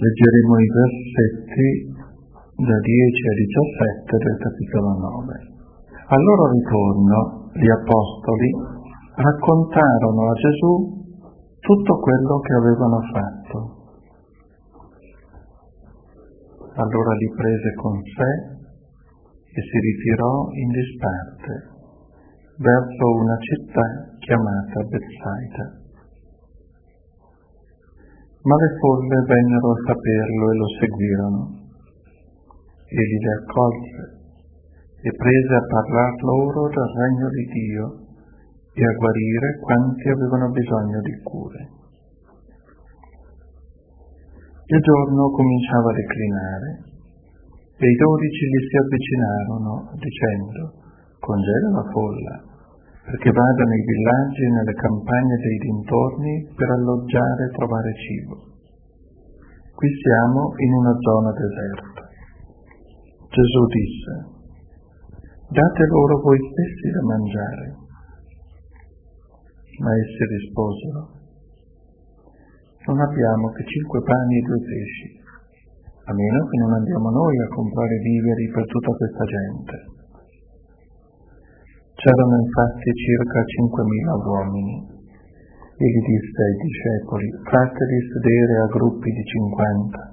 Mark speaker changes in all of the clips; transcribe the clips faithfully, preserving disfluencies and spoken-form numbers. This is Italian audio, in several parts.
Speaker 1: Leggeremo i versetti da dieci a diciassette del capitolo nove. Al loro ritorno, gli apostoli raccontarono a Gesù tutto quello che avevano fatto. Allora li prese con sé e si ritirò in disparte verso una città chiamata Betsaida. Ma le folle vennero a saperlo e lo seguirono. Egli le accolse e prese a parlar loro del regno di Dio e a guarire quanti avevano bisogno di cure. Il giorno cominciava a declinare e i dodici gli si avvicinarono dicendo: congeda la folla, perché vada nei villaggi e nelle campagne dei dintorni per alloggiare e trovare cibo. Qui siamo in una zona deserta. Gesù disse: date loro voi stessi da mangiare. Ma essi risposero: non abbiamo che cinque pani e due pesci, a meno che non andiamo noi a comprare viveri per tutta questa gente. C'erano infatti circa cinquemila uomini. Egli disse ai discepoli: fateli sedere a gruppi di cinquanta.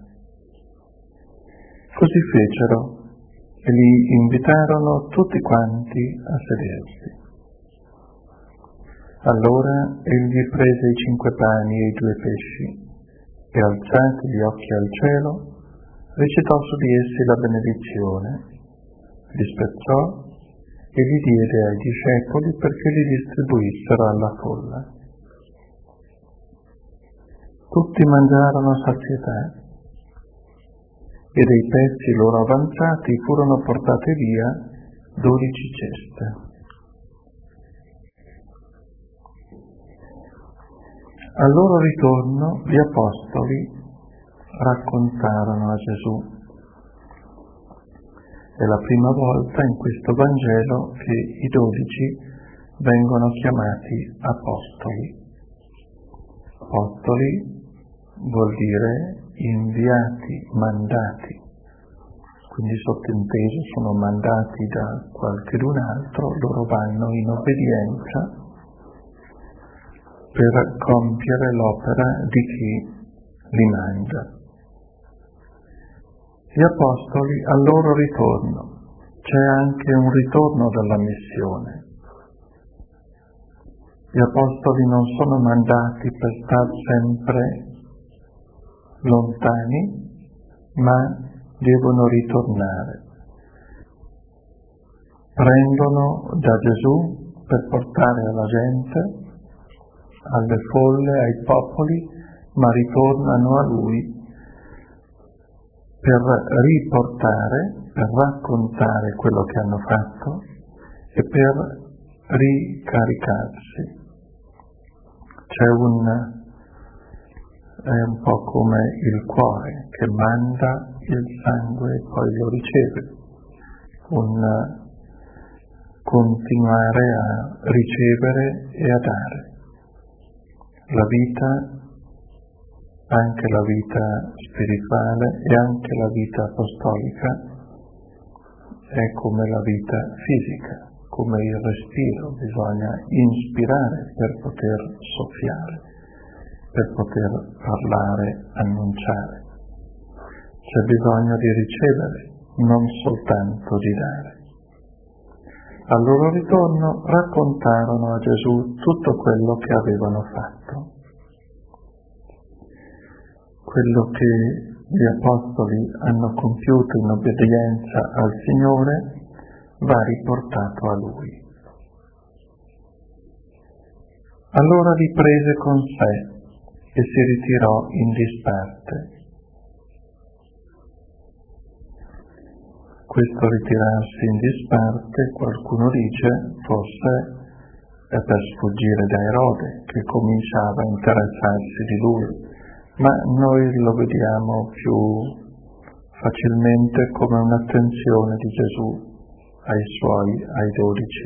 Speaker 1: Così fecero e li invitarono tutti quanti a sedersi. Allora egli prese i cinque pani e i due pesci e, alzati gli occhi al cielo, recitò su di essi la benedizione, li spezzò e li diede ai discepoli perché li distribuissero alla folla. Tutti mangiarono a sazietà e dei pezzi loro avanzati furono portate via dodici ceste. Al loro ritorno gli apostoli raccontarono a Gesù. È la prima volta in questo Vangelo che i dodici vengono chiamati apostoli. Apostoli vuol dire inviati, mandati, quindi sottinteso sono mandati da qualchedun altro, loro vanno in obbedienza per compiere l'opera di chi li manda. Gli apostoli al loro ritorno, c'è anche un ritorno dalla missione. Gli apostoli non sono mandati per stare sempre lontani, ma devono ritornare. Prendono da Gesù per portare alla gente, alle folle, ai popoli, ma ritornano a Lui per riportare, per raccontare quello che hanno fatto e per ricaricarsi. C'è un, è un po' come il cuore che manda il sangue e poi lo riceve, un continuare a ricevere e a dare. La vita, anche la vita spirituale e anche la vita apostolica, è come la vita fisica, come il respiro, bisogna inspirare per poter soffiare, per poter parlare, annunciare. C'è bisogno di ricevere, non soltanto di dare. Al loro ritorno raccontarono a Gesù tutto quello che avevano fatto. Quello che gli apostoli hanno compiuto in obbedienza al Signore va riportato a Lui. Allora li prese con sé e si ritirò in disparte. Questo ritirarsi in disparte, qualcuno dice, forse è per sfuggire da Erode, che cominciava a interessarsi di lui, ma noi lo vediamo più facilmente come un'attenzione di Gesù ai suoi, ai dodici.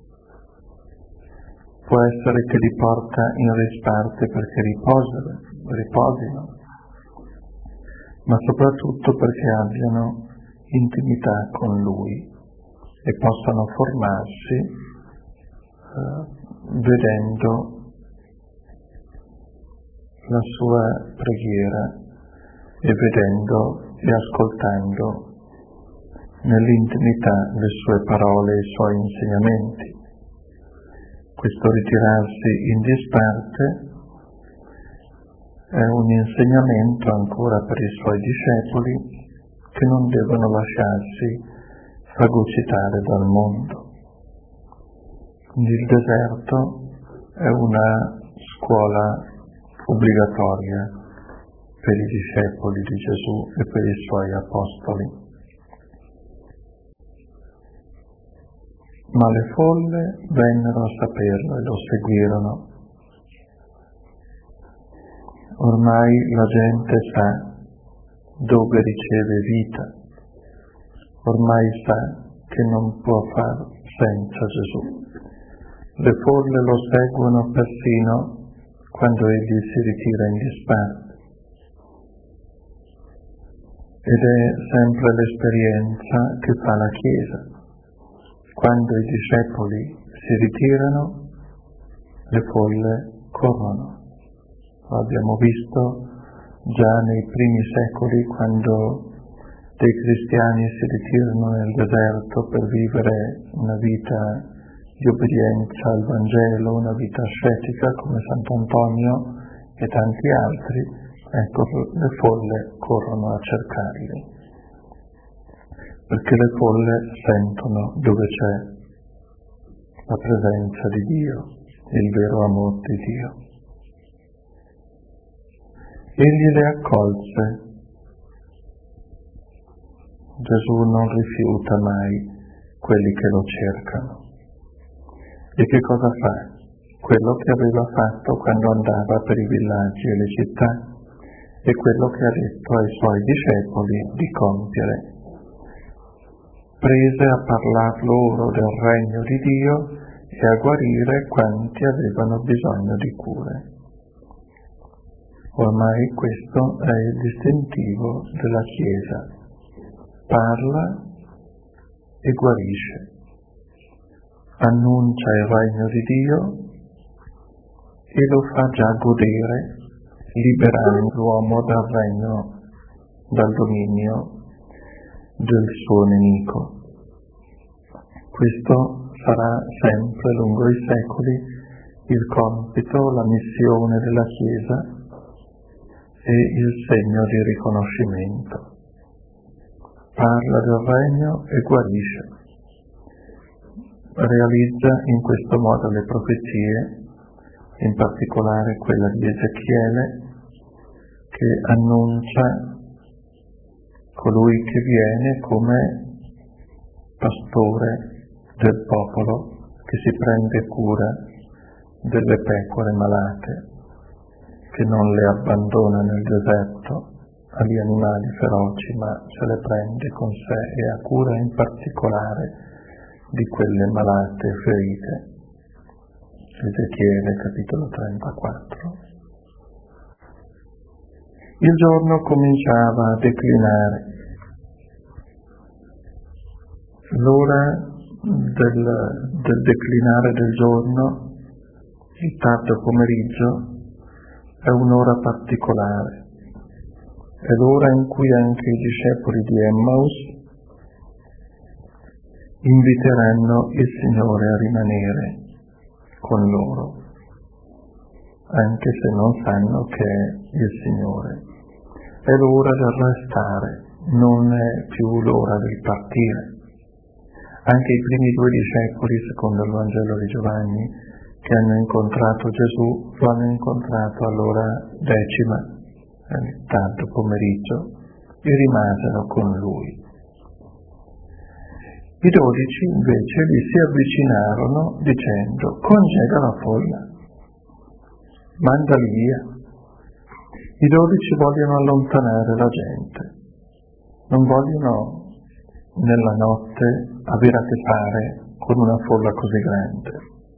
Speaker 1: Può essere che li porta in disparte perché riposano, riposino, ma soprattutto perché abbiano intimità con Lui e possano formarsi eh, vedendo la sua preghiera e vedendo e ascoltando nell'intimità le sue parole e i suoi insegnamenti. Questo ritirarsi in disparte è un insegnamento ancora per i suoi discepoli che non devono lasciarsi fagocitare dal mondo. Quindi il deserto è una scuola obbligatoria per i discepoli di Gesù e per i suoi apostoli. Ma le folle vennero a saperlo e lo seguirono. Ormai la gente sa dove riceve vita, ormai sa che non può far senza Gesù. Le folle lo seguono persino quando egli si ritira in disparte. Ed è sempre l'esperienza che fa la Chiesa. Quando i discepoli si ritirano, le folle corrono. Lo abbiamo visto già nei primi secoli, quando dei cristiani si ritirano nel deserto per vivere una vita di obbedienza al Vangelo, una vita ascetica come Sant'Antonio e tanti altri. Ecco, le folle corrono a cercarli, perché le folle sentono dove c'è la presenza di Dio, il vero amor di Dio. Egli le accolse. Gesù non rifiuta mai quelli che lo cercano. E che cosa fa? Quello che aveva fatto quando andava per i villaggi e le città, e quello che ha detto ai suoi discepoli di compiere. Prese a parlar loro del regno di Dio e a guarire quanti avevano bisogno di cure. Ormai questo è il distintivo della Chiesa. Parla e guarisce. Annuncia il regno di Dio e lo fa già godere, liberando l'uomo dal regno, dal dominio del suo nemico. Questo sarà sempre lungo i secoli il compito, la missione della Chiesa e il segno di riconoscimento. Parla del regno e guarisce. Realizza in questo modo le profezie, in particolare quella di Ezechiele, che annuncia colui che viene come pastore del popolo, che si prende cura delle pecore malate, che non le abbandona nel deserto agli animali feroci, ma se le prende con sé e ha cura in particolare di quelle malate e ferite. Ezechiele capitolo trentaquattro. Il giorno cominciava a declinare. L'ora del, del declinare del giorno, il tardo pomeriggio, è un'ora particolare. È l'ora in cui anche i discepoli di Emmaus inviteranno il Signore a rimanere con loro, anche se non sanno che è il Signore. È l'ora del restare, non è più l'ora del partire. Anche i primi due discepoli, secondo il Vangelo di Giovanni, che hanno incontrato Gesù, lo hanno incontrato all'ora decima, nel tardo pomeriggio, e rimasero con lui. I dodici invece gli si avvicinarono dicendo: congeda la folla, mandali via. I dodici vogliono allontanare la gente, non vogliono nella notte avere a che fare con una folla così grande.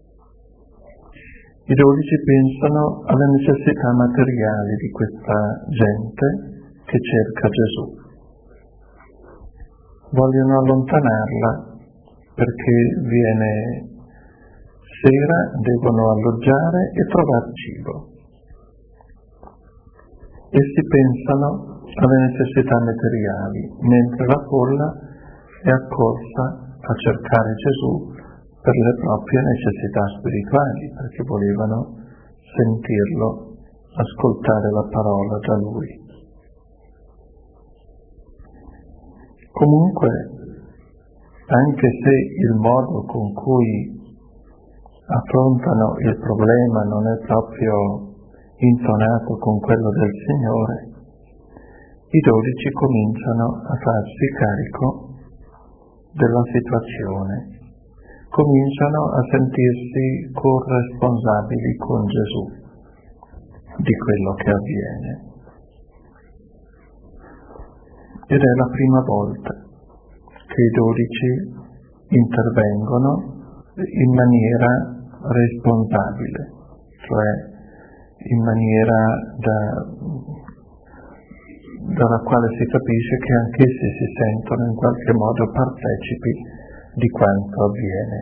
Speaker 1: I dodici pensano alle necessità materiali di questa gente che che cerca Gesù. Vogliono allontanarla perché viene sera, devono alloggiare e trovare cibo. Essi pensano alle necessità materiali, mentre la folla è accorsa a cercare Gesù per le proprie necessità spirituali, perché volevano sentirlo, ascoltare la parola da lui. Comunque, anche se il modo con cui affrontano il problema non è proprio intonato con quello del Signore, i dodici cominciano a farsi carico della situazione, cominciano a sentirsi corresponsabili con Gesù di quello che avviene. Ed è la prima volta che i dodici intervengono in maniera responsabile, cioè in maniera da, dalla quale si capisce che anch'essi si sentono in qualche modo partecipi di quanto avviene.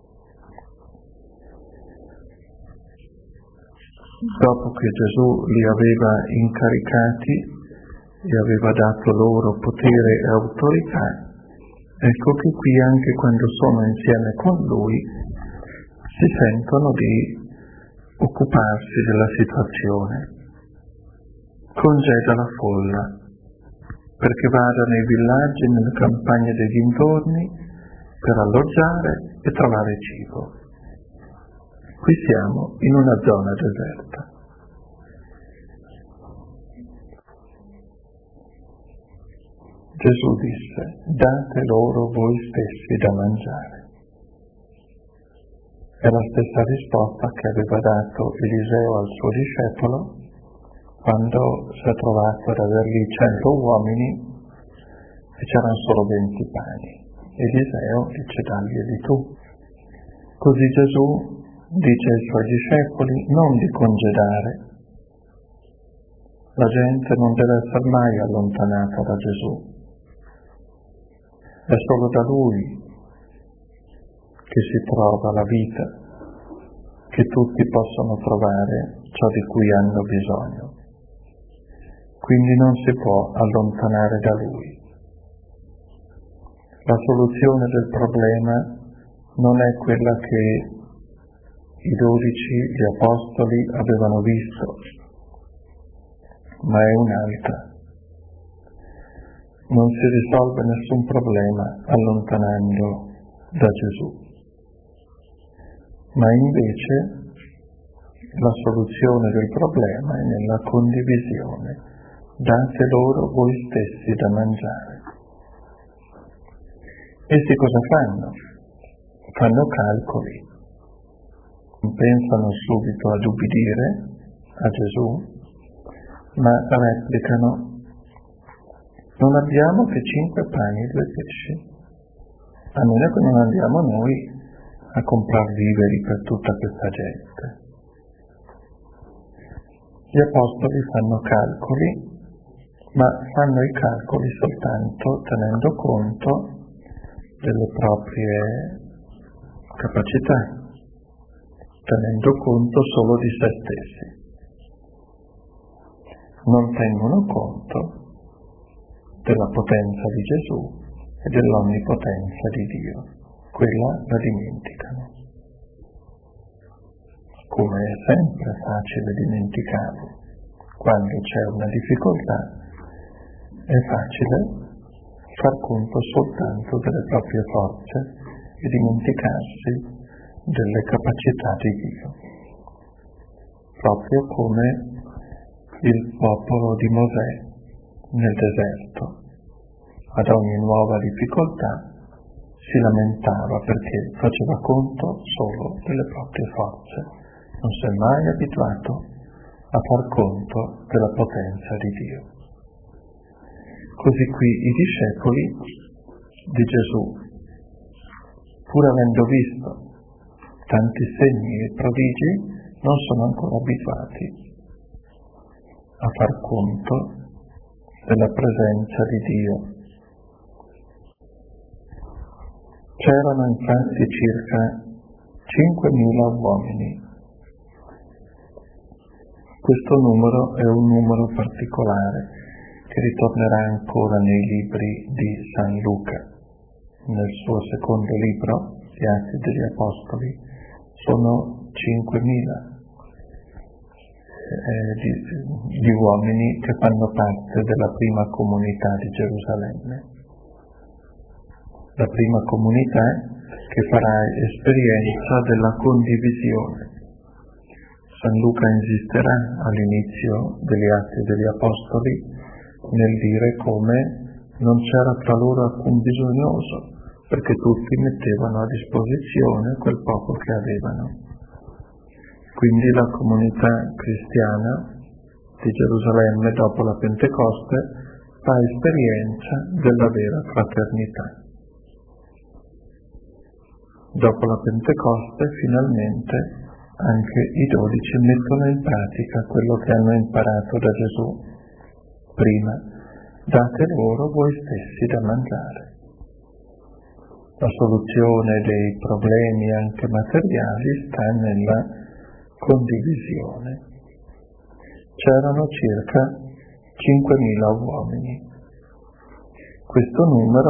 Speaker 1: Dopo che Gesù li aveva incaricati e aveva dato loro potere e autorità, ecco che qui anche quando sono insieme con Lui si sentono di occuparsi della situazione. Congeda la folla perché vada nei villaggi, nelle campagne dei dintorni per alloggiare e trovare cibo. Qui siamo in una zona deserta. Gesù disse: date loro voi stessi da mangiare. È la stessa risposta che aveva dato Eliseo al suo discepolo quando si è trovato ad aver lì cento uomini e c'erano solo venti pani. Eliseo dice: daglieli tu. Così Gesù dice ai suoi discepoli non di congedare. La gente non deve essere mai allontanata da Gesù. È solo da Lui che si trova la vita, che tutti possono trovare ciò di cui hanno bisogno. Quindi non si può allontanare da Lui. La soluzione del problema non è quella che i dodici, gli apostoli, avevano visto, ma è un'altra. Non si risolve nessun problema allontanando da Gesù, ma invece la soluzione del problema è nella condivisione. Date loro voi stessi da mangiare. Essi cosa fanno? Fanno calcoli. Pensano subito ad ubbidire a Gesù, ma replicano: non abbiamo che cinque pani e due pesci, a meno che non andiamo noi a comprare viveri per tutta questa gente. Gli apostoli fanno calcoli, ma fanno i calcoli soltanto tenendo conto delle proprie capacità, tenendo conto solo di se stessi. Non tengono conto della potenza di Gesù e dell'onnipotenza di Dio. Quella la dimenticano. Come è sempre facile dimenticarlo, quando c'è una difficoltà è facile far conto soltanto delle proprie forze e dimenticarsi delle capacità di Dio. Proprio come il popolo di Mosè nel deserto, ad ogni nuova difficoltà si lamentava perché faceva conto solo delle proprie forze, non si è mai abituato a far conto della potenza di Dio. Così qui i discepoli di Gesù, pur avendo visto tanti segni e prodigi, non sono ancora abituati a far conto della presenza di Dio. C'erano infatti circa cinquemila uomini. Questo numero è un numero particolare che ritornerà ancora nei libri di San Luca. Nel suo secondo libro, gli Atti degli Apostoli, sono cinquemila eh, di, di uomini che fanno parte della prima comunità di Gerusalemme. La prima comunità che farà esperienza della condivisione. San Luca insisterà all'inizio degli Atti degli Apostoli nel dire come non c'era tra loro alcun bisognoso, perché tutti mettevano a disposizione quel poco che avevano. Quindi la comunità cristiana di Gerusalemme dopo la Pentecoste fa esperienza della vera fraternità. Dopo la Pentecoste finalmente anche i dodici mettono in pratica quello che hanno imparato da Gesù prima: date loro voi stessi da mangiare. La soluzione dei problemi anche materiali sta nella condivisione. C'erano circa cinquemila uomini. Questo numero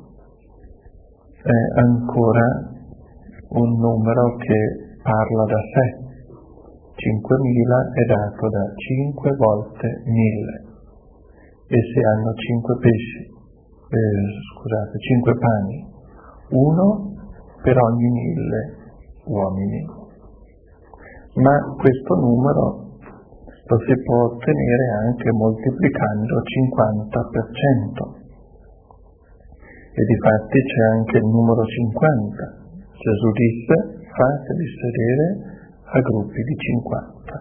Speaker 1: è ancora un numero che parla da sé. cinquemila è dato da cinque volte mille. E se hanno cinque pesci, eh, scusate, cinque pani, uno per ogni mille uomini. Ma questo numero lo si può ottenere anche moltiplicando cinquanta per cento. E difatti c'è anche il numero cinquanta. Gesù disse: fatevi sedere a gruppi di cinquanta.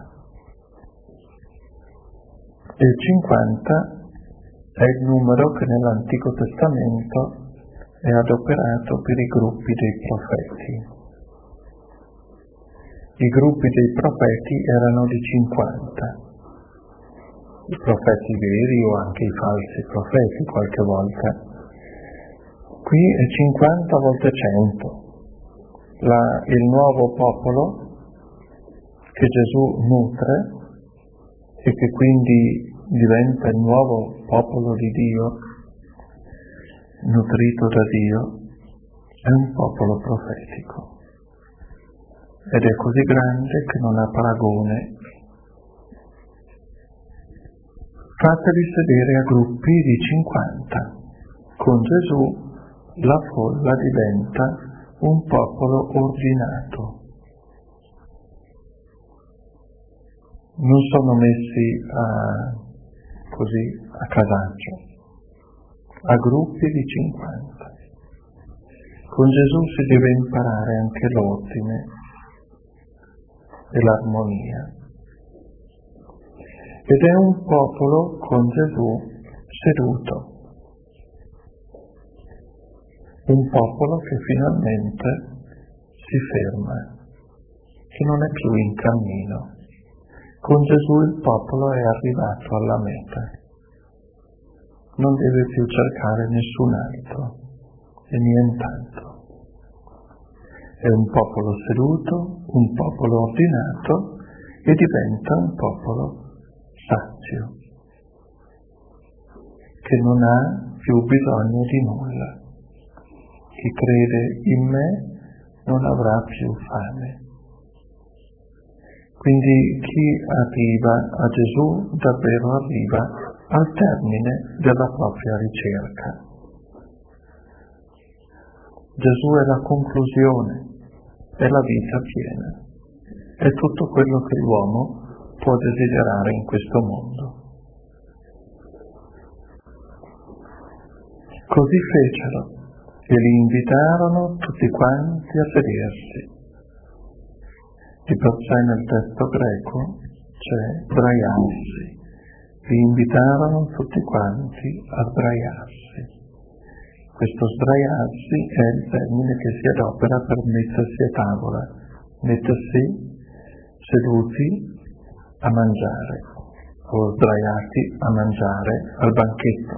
Speaker 1: E il cinquanta è il numero che nell'Antico Testamento è adoperato per i gruppi dei profeti. I gruppi dei profeti erano di cinquanta. I profeti veri o anche i falsi profeti qualche volta. Qui è cinquanta volte cento. La, il nuovo popolo che Gesù nutre e che quindi diventa il nuovo popolo di Dio, nutrito da Dio, è un popolo profetico ed è così grande che non ha paragone. Fatevi sedere a gruppi di cinquanta. Con Gesù la folla diventa un popolo ordinato. Non sono messi a, così a casaccio, a gruppi di cinquanta. Con Gesù si deve imparare anche l'ordine e l'armonia. Ed è un popolo con Gesù seduto. Un popolo che finalmente si ferma, che non è più in cammino. Con Gesù il popolo è arrivato alla meta. Non deve più cercare nessun altro e nient'altro. È un popolo seduto, un popolo ordinato e diventa un popolo sazio, che non ha più bisogno di nulla. Chi crede in me non avrà più fame. Quindi chi arriva a Gesù davvero arriva al termine della propria ricerca. Gesù è la conclusione, è la vita piena, è tutto quello che l'uomo può desiderare in questo mondo. Così fecero e li invitarono tutti quanti a sedersi. Di per sé nel testo greco c'è sdraiarsi. Li invitarono tutti quanti a sdraiarsi. Questo sdraiarsi è il termine che si adopera per mettersi a tavola, mettersi seduti a mangiare. o sdraiati a mangiare al banchetto.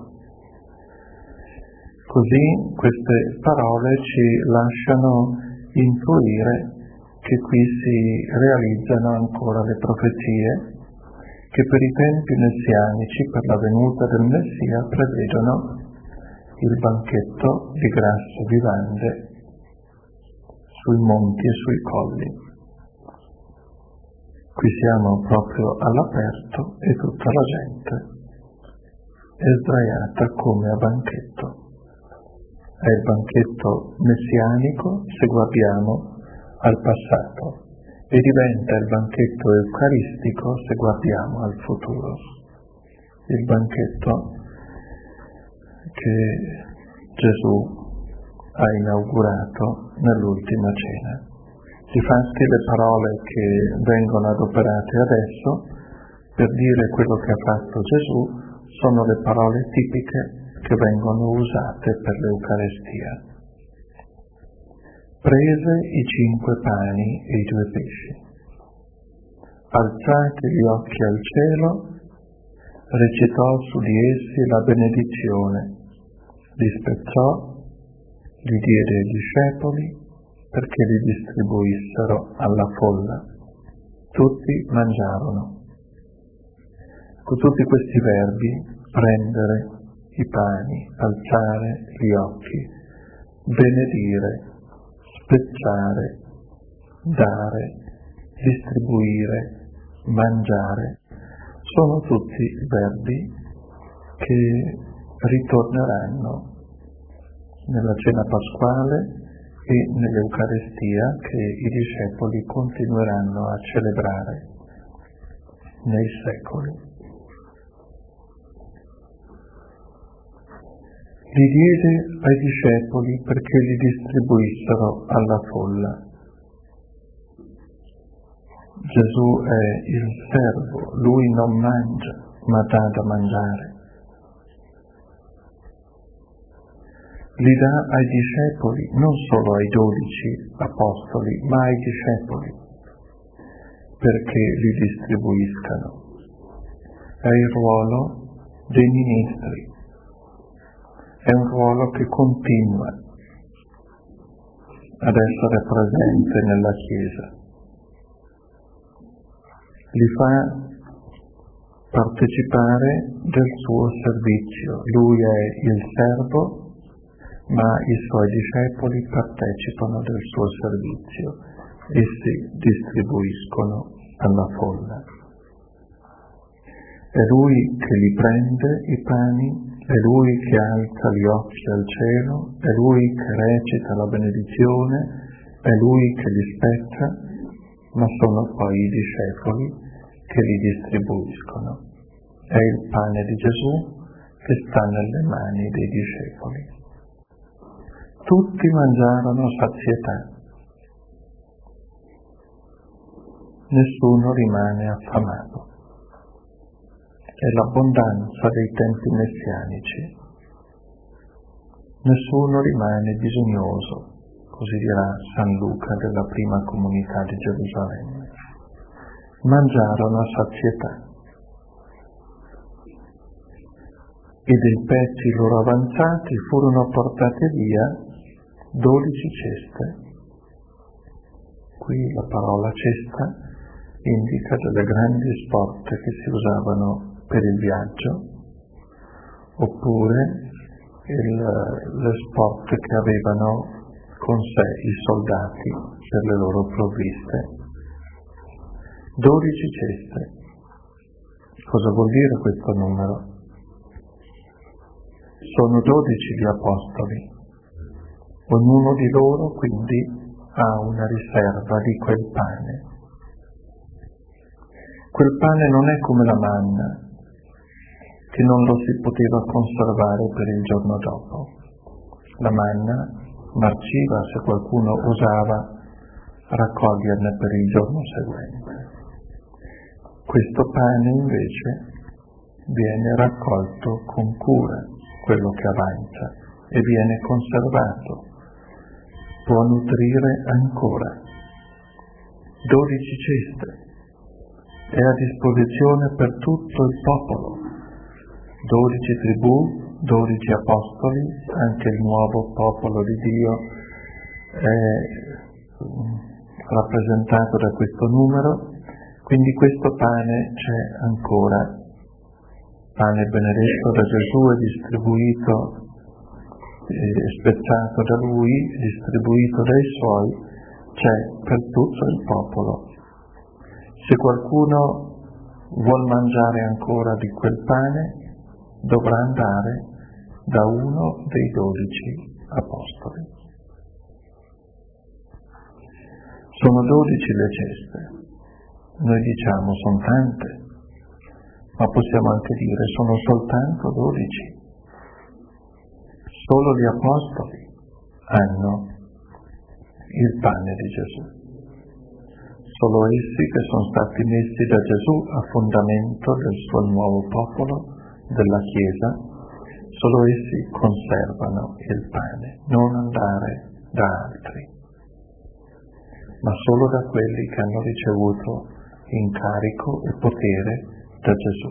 Speaker 1: Così queste parole ci lasciano intuire che qui si realizzano ancora le profezie che per i tempi messianici, per la venuta del Messia, prevedono il banchetto di grasso vivande sui monti e sui colli. Qui siamo proprio all'aperto e tutta la gente è sdraiata come a banchetto. È il banchetto messianico se guardiamo al passato e diventa il banchetto eucaristico se guardiamo al futuro. Il banchetto che Gesù ha inaugurato nell'ultima cena. Difatti le parole che vengono adoperate adesso per dire quello che ha fatto Gesù sono le parole tipiche che vengono usate per l'Eucarestia. Prese i cinque pani e i due pesci, alzati gli occhi al cielo, recitò su di essi la benedizione, li spezzò, li diede ai discepoli perché li distribuissero alla folla. Tutti mangiarono. Con tutti questi verbi, prendere i pani, alzare gli occhi, benedire, spezzare, dare, distribuire, mangiare, sono tutti verbi che ritorneranno nella cena pasquale e nell'Eucarestia che i discepoli continueranno a celebrare nei secoli. Li diede ai discepoli perché li distribuissero alla folla. Gesù è il servo, lui non mangia, ma dà da mangiare. Li dà ai discepoli, non solo ai dodici apostoli, ma ai discepoli, perché li distribuiscano. È il ruolo dei ministri, è un ruolo che continua ad essere presente nella Chiesa. Li fa partecipare del suo servizio. Lui è il servo, ma i suoi discepoli partecipano del suo servizio e si distribuiscono alla folla. È lui che li prende i pani, è lui che alza gli occhi al cielo, è lui che recita la benedizione, è lui che li spezza, ma sono poi i discepoli che li distribuiscono. È il pane di Gesù che sta nelle mani dei discepoli. Tutti mangiarono a sazietà, nessuno rimane affamato. È l'abbondanza dei tempi messianici. Nessuno rimane bisognoso, così dirà San Luca della prima comunità di Gerusalemme. Mangiarono a sazietà. E dei pezzi loro avanzati furono portate via dodici ceste. Qui la parola cesta indica delle grandi sporte che si usavano per il viaggio, oppure il, le sporte che avevano con sé i soldati per le loro provviste. Dodici ceste. Cosa vuol dire questo numero? Sono dodici gli apostoli. Ognuno di loro quindi ha una riserva di quel pane. Quel pane non è come la manna, che non lo si poteva conservare per il giorno dopo. La manna marciva se qualcuno osava raccoglierne per il giorno seguente. Questo pane invece viene raccolto con cura, quello che avanza, e viene conservato, può nutrire ancora. Dodici ceste. è a disposizione per tutto il popolo. Dodici tribù, dodici apostoli, anche il nuovo popolo di Dio è rappresentato da questo numero, quindi questo pane c'è ancora. Pane benedetto da Gesù e distribuito, eh, spezzato da Lui, distribuito dai Suoi, c'è per tutto il popolo. Se qualcuno vuol mangiare ancora di quel pane, dovrà andare da uno dei dodici apostoli. Sono dodici le ceste. Noi diciamo sono tante, ma possiamo anche dire sono soltanto dodici. Solo gli apostoli hanno il pane di Gesù. Solo essi che sono stati messi da Gesù a fondamento del suo nuovo popolo, della Chiesa, solo essi conservano il pane, non andare da altri, ma solo da quelli che hanno ricevuto incarico e potere da Gesù.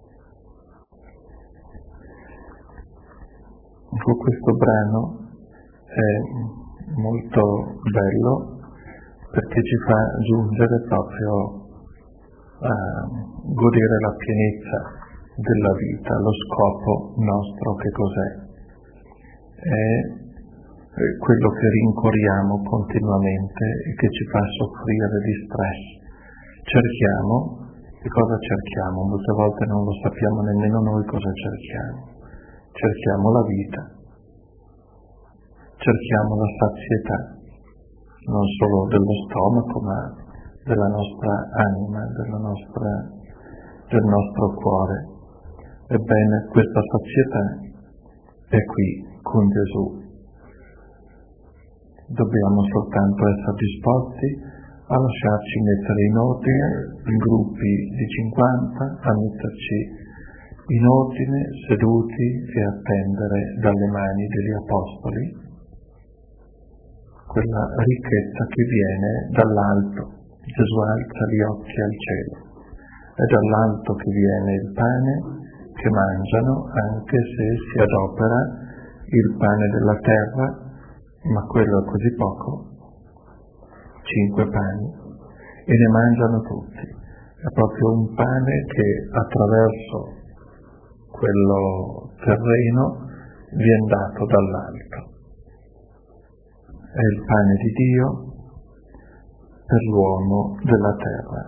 Speaker 1: Ecco, questo brano è molto bello perché ci fa giungere proprio a godere la pienezza della vita, lo scopo nostro che cos'è? È quello che rincorriamo continuamente e che ci fa soffrire di stress. Cerchiamo, che cosa cerchiamo? Molte volte non lo sappiamo nemmeno noi cosa cerchiamo. Cerchiamo la vita, cerchiamo la sazietà, non solo dello stomaco, ma della nostra anima, della nostra, del nostro cuore. Ebbene, questa sazietà è qui con Gesù. Dobbiamo soltanto essere disposti a lasciarci mettere in ordine, in gruppi di cinquanta, a metterci in ordine, seduti e attendere dalle mani degli apostoli quella ricchezza che viene dall'alto. Gesù alza gli occhi al cielo. È dall'alto che viene il pane che mangiano, anche se si adopera il pane della terra, ma quello è così poco, cinque pani, e ne mangiano tutti. È proprio un pane che attraverso quello terreno viene dato dall'alto. È il pane di Dio per l'uomo della terra.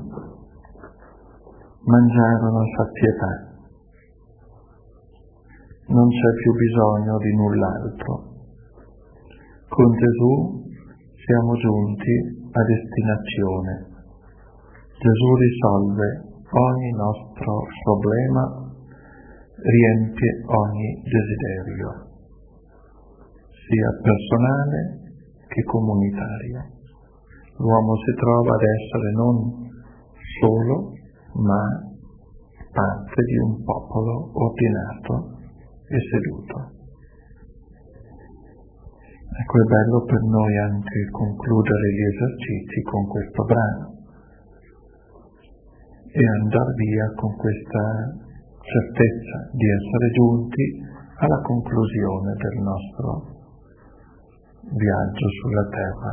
Speaker 1: Mangiarono a sazietà. Non c'è più bisogno di null'altro. Con Gesù siamo giunti a destinazione. Gesù risolve ogni nostro problema, riempie ogni desiderio, sia personale che comunitario. L'uomo si trova ad essere non solo, ma parte di un popolo ordinato e seduto. Ecco, è bello per noi anche concludere gli esercizi con questo brano e andare via con questa certezza di essere giunti alla conclusione del nostro viaggio sulla terra.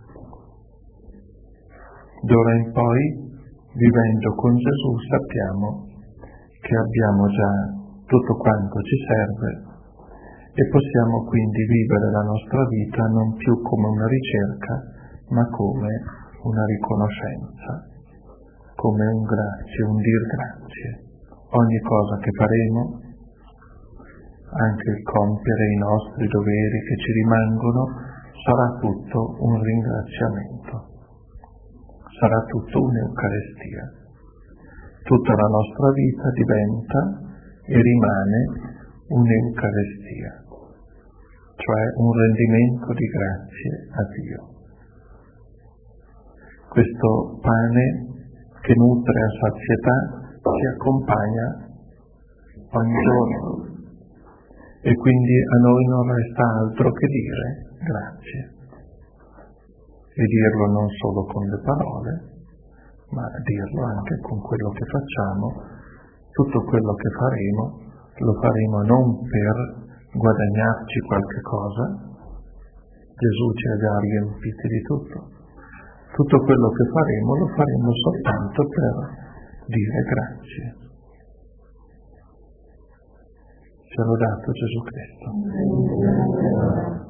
Speaker 1: D'ora in poi, vivendo con Gesù, sappiamo che abbiamo già tutto quanto ci serve e possiamo quindi vivere la nostra vita non più come una ricerca, ma come una riconoscenza, come un grazie, un dir grazie. Ogni cosa che faremo, anche il compiere i nostri doveri che ci rimangono, sarà tutto un ringraziamento, sarà tutto un'Eucarestia. Tutta la nostra vita diventa e rimane un'Eucarestia, cioè un rendimento di grazie a Dio. Questo pane che nutre a sazietà ci accompagna ogni giorno e quindi a noi non resta altro che dire grazie e dirlo non solo con le parole ma dirlo anche con quello che facciamo. Tutto quello che faremo lo faremo non per guadagnarci qualche cosa, Gesù ci ha già riempiti di tutto. Tutto quello che faremo lo faremo soltanto per dire grazie. Ce l'ha dato Gesù Cristo.